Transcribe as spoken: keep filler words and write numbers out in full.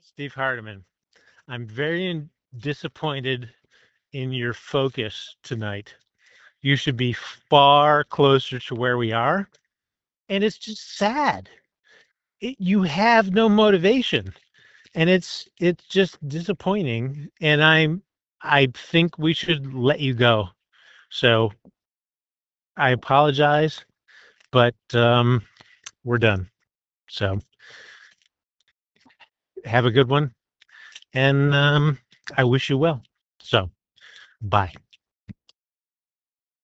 Steve Hardiman, I'm very in- disappointed in your focus tonight. You should be far closer to where we are. And it's just sad. It, you have no motivation. And it's it's just disappointing. And I'm I think we should let you go. So I apologize, but um, we're done. So have a good one. And um, I wish you well. So bye.